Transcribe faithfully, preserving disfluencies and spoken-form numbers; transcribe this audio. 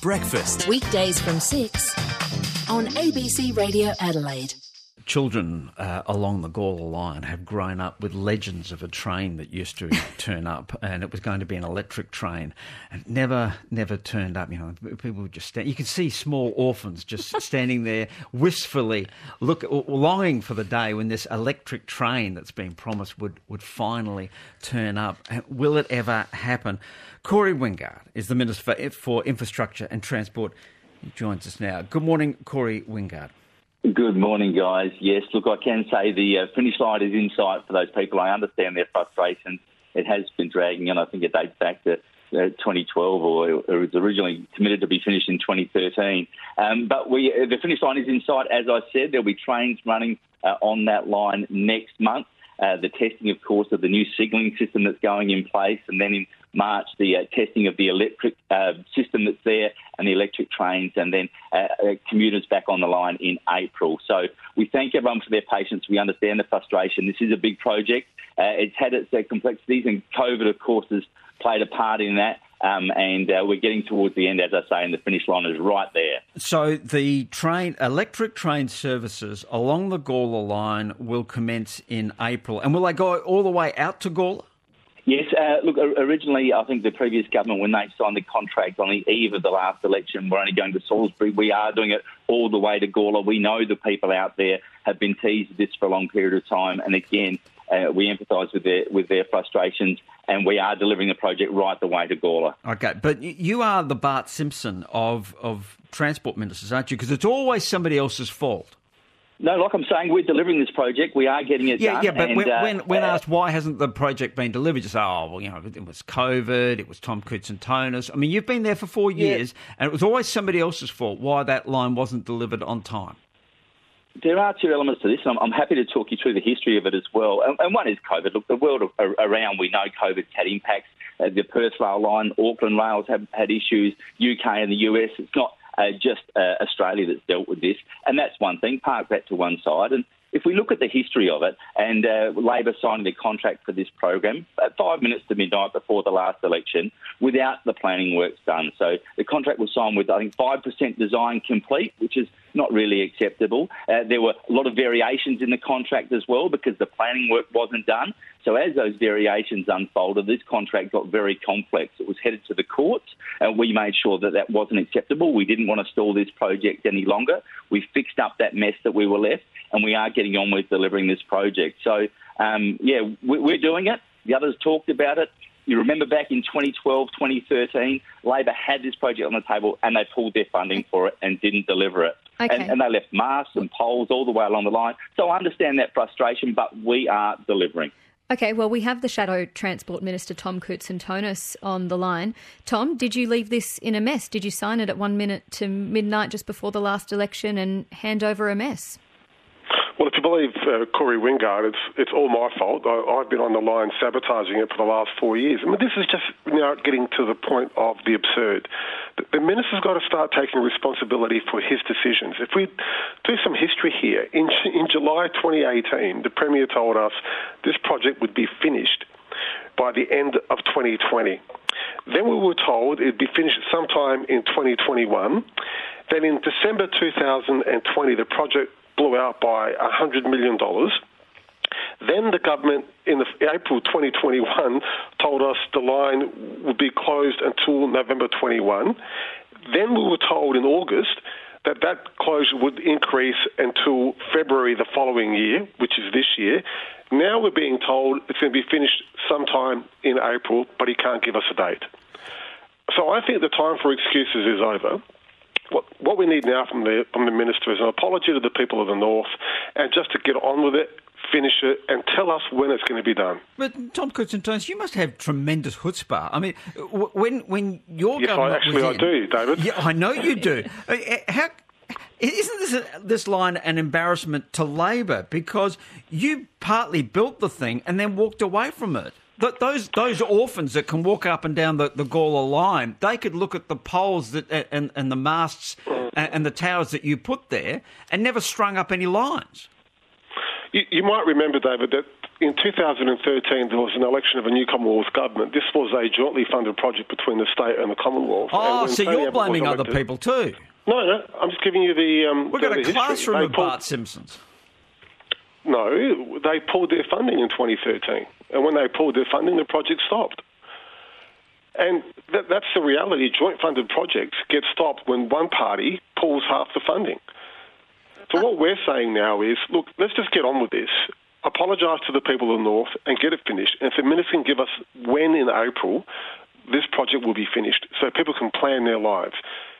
Breakfast. Weekdays from six on A B C Radio Adelaide. Children uh, along the Gawler line have grown up with legends of a train that used to turn up, and it was going to be an electric train, and never, never turned up. You know, people would just stand. You could see small orphans just standing there wistfully, look, longing for the day when this electric train that's been promised would, would finally turn up. Will it ever happen? Corey Wingard is the Minister for, for Infrastructure and Transport. He joins us now. Good morning, Corey Wingard. Good morning, guys. Yes, look, I can say the uh, finish line is in sight for those people. I understand their frustrations. It has been dragging on. I think it dates back to uh, twenty twelve, or it was originally committed to be finished in twenty thirteen. Um, but we, uh, the finish line is in sight. As I said, there'll be trains running uh, on that line next month. Uh, the testing, of course, of the new signalling system that's going in place, and then in March, the uh, testing of the electric uh, system that's there and the electric trains, and then uh, uh, commuters back on the line in April. So we thank everyone for their patience. We understand the frustration. This is a big project. Uh, it's had its uh, complexities, and COVID, of course, has played a part in that. Um, and uh, we're getting towards the end, as I say, and the finish line is right there. So the train, electric train services along the Gawler line will commence in April. And will they go all the way out to Gawler? Yes, uh, look, originally I think the previous government, when they signed the contract on the eve of the last election, were only going to Salisbury. We are doing it all the way to Gawler. We know the people out there have been teased with this for a long period of time. And again, uh, we empathise with their with their frustrations, and we are delivering the project right the way to Gawler. Okay, but you are the Bart Simpson of, of transport ministers, aren't you? Because it's always somebody else's fault. No, like I'm saying, we're delivering this project. We are getting it yeah, done. Yeah, but and, when, uh, when, when uh, asked why hasn't the project been delivered, you say, oh, well, you know, it was COVID, it was Tom Koutsantonis. I mean, you've been there for four years, yeah. and it was always somebody else's fault why that line wasn't delivered on time. There are two elements to this, and I'm, I'm happy to talk you through the history of it as well. And, and one is COVID. Look, the world around, we know COVID's had impacts. Uh, the Perth rail line, Auckland rails have had issues, U K and the U S. It's not uh, just uh, Australia that's dealt with this. And that's one thing. Park that to one side. And if we look at the history of it, and uh, Labor signing the contract for this program at five minutes to midnight before the last election without the planning works done. So the contract was signed with, I think, five percent design complete, which is not really acceptable. Uh, there were a lot of variations in the contract as well because the planning work wasn't done. So as those variations unfolded, this contract got very complex. It was headed to the courts, and we made sure that that wasn't acceptable. We didn't want to stall this project any longer. We fixed up that mess that we were left, and we are getting on with delivering this project. So, um, yeah, we're doing it. The others talked about it. You remember back in twenty twelve, twenty thirteen, Labor had this project on the table and they pulled their funding for it and didn't deliver it. Okay. And, and they left masts and poles all the way along the line. So I understand that frustration, but we are delivering. Okay, well, we have the Shadow Transport Minister, Tom Koutsantonis, on the line. Tom, did you leave this in a mess? Did you sign it at one minute to midnight just before the last election and hand over a mess? Well, if you believe uh, Corey Wingard, it's it's all my fault. I, I've been on the line sabotaging it for the last four years. I mean, this is just now getting to the point of the absurd. The, the minister's got to start taking responsibility for his decisions. If we do some history here, in in July twenty eighteen, the Premier told us this project would be finished by the end of twenty twenty. Then we were told it'd be finished sometime in twenty twenty-one. Then in December two thousand twenty, the project blew out by one hundred million dollars. Then the government, in the, April twenty twenty-one, told us the line would be closed until November twenty-one. Then we were told in August that that closure would increase until February the following year, which is this year. Now we're being told it's going to be finished sometime in April, but he can't give us a date. So I think the time for excuses is over. What, what we need now from the from the minister is an apology to the people of the North, and just to get on with it, finish it, and tell us when it's going to be done. But Tom Koutsantonis, you must have tremendous chutzpah. I mean, when when your yes, government I actually was in, I do, David. Yeah, I know you do. How isn't this a, this line an embarrassment to Labor, because you partly built the thing and then walked away from it? Those those orphans that can walk up and down the, the Gawler line, they could look at the poles that and, and the masts and, and the towers that you put there and never strung up any lines. You, you might remember, David, that in two thousand thirteen, there was an election of a new Commonwealth government. This was a jointly funded project between the state and the Commonwealth. Oh, so Tony you're Abbott was blaming other elected- people too? No, no, I'm just giving you the... Um, We've got the a history. classroom They of pulled- Bart Simpsons. No, they pulled their funding in twenty thirteen. And when they pulled their funding, the project stopped. And that, that's the reality. Joint funded projects get stopped when one party pulls half the funding. So what we're saying now is, look, let's just get on with this. Apologise to the people of the North and get it finished. And if the minister can give us when in April this project will be finished so people can plan their lives.